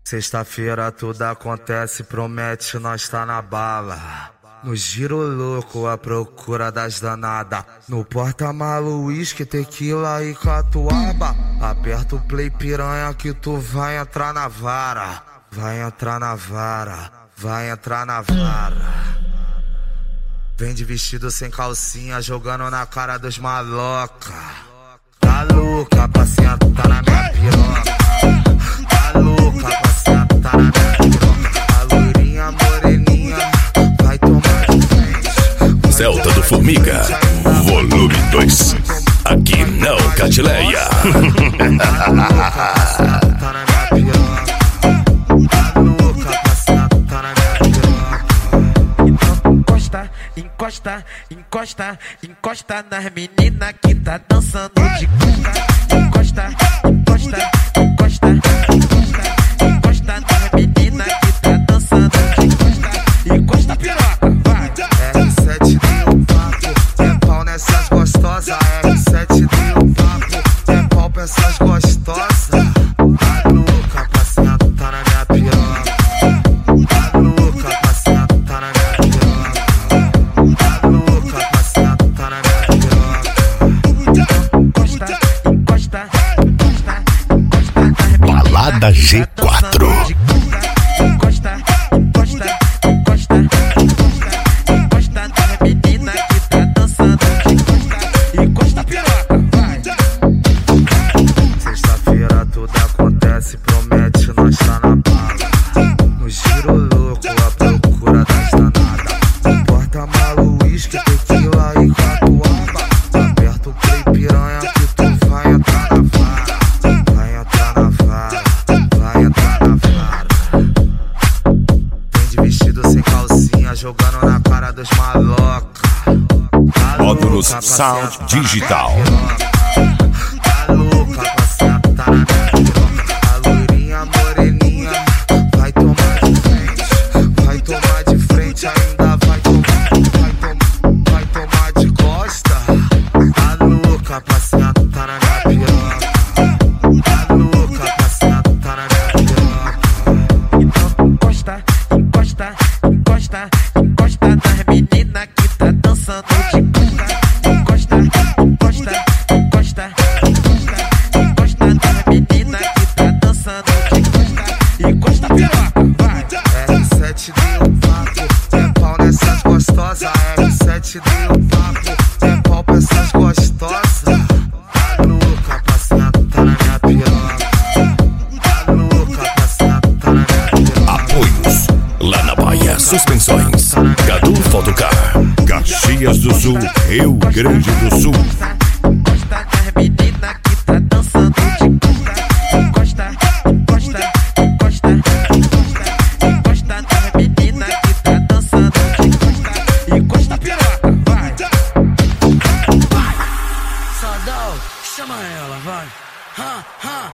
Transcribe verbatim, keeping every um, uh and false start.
Sexta-feira tudo acontece, promete, nós tá na bala. No giro louco, à procura das danadas. No porta-malo, uísque, tequila e catuaba. Aperta o play, piranha, que tu vai entrar na vara. Vai entrar na vara, vai entrar na vara. Vem de vestido sem calcinha, jogando na cara dos maloca. Tá louca pra sentar na minha piroca. Tá louca pra sentar na minha piroca. A loirinha moreninha vai tomar de frente. Celta do Formiga, volume dois. Aqui não, Catileia. Tá louca pra sentar na minha piroca. Tá louca pra sentar na minha piroca. Então encosta, encosta, encosta, encosta nas meninas que tá dançando de costa. Encosta, encosta, encosta, encosta, encosta nas meninas que tá dançando de costa. Encosta a piroca, vai. R sete deu um papo, é pau nessas gostosas. R sete deu um papo, é pau pra essas gostosas. Tá louca pra sentar na minha piroca. Tá louca pra sentar na minha piroca. Tá louca pra sentar na minha piroca. Encosta, encosta, encosta, encosta nas meninas. Balada G quatro. Encosta, encosta, encosta, encosta, encosta nas meninas que tá dançando de costa. Encosta a piroca, vai. Sexta-feira tudo acontece, promete, nós tá na bala. No giro louco, à procura das danadas. No porta-malo, uísque, tequila e catuaba. Aperta o play, piranha, que tu vai entrar na vara. Vai entrar na vara, vai entrar na vara. Vem de vestido sem calcinha, jogando na cara dos maloca. Tá Módulos louca pra Sound sentar na Digital. minha piroca. Tá louca pra sentar na minha piroca. A loirinha moreninha vai tomar de frente. Vai tomar de frente, ainda vai tomar, vai tomar, vai tomar de costa. Tá louca pra sentar na minha piroca. Tá louca pra sentar na minha piroca. Então encosta, encosta, encosta, encosta nas meninas que tá dançando de costa. Encosta, encosta, encosta, encosta, encosta nas meninas que tá dançando de costa. Encosta a piroca, vai. R sete deu um papo, é pau nessas gostosas. R sete deu um papo, é pau pra essas gostosas. Tá louca pra sentar na minha piroca. Tá louca pra sentar na minha piroca. Apoios lá na Bahia, Suspensões, Cadu Fotocar, Caxias do Sul, Rio Grande do Sul. Encosta nas meninas que tá dançando de costa. Encosta, encosta, encosta, encosta, encosta nas meninas que tá dançando de costa. Encosta a piroca, vai. Vai. Sadal, chama ela, vai. Ha, ha.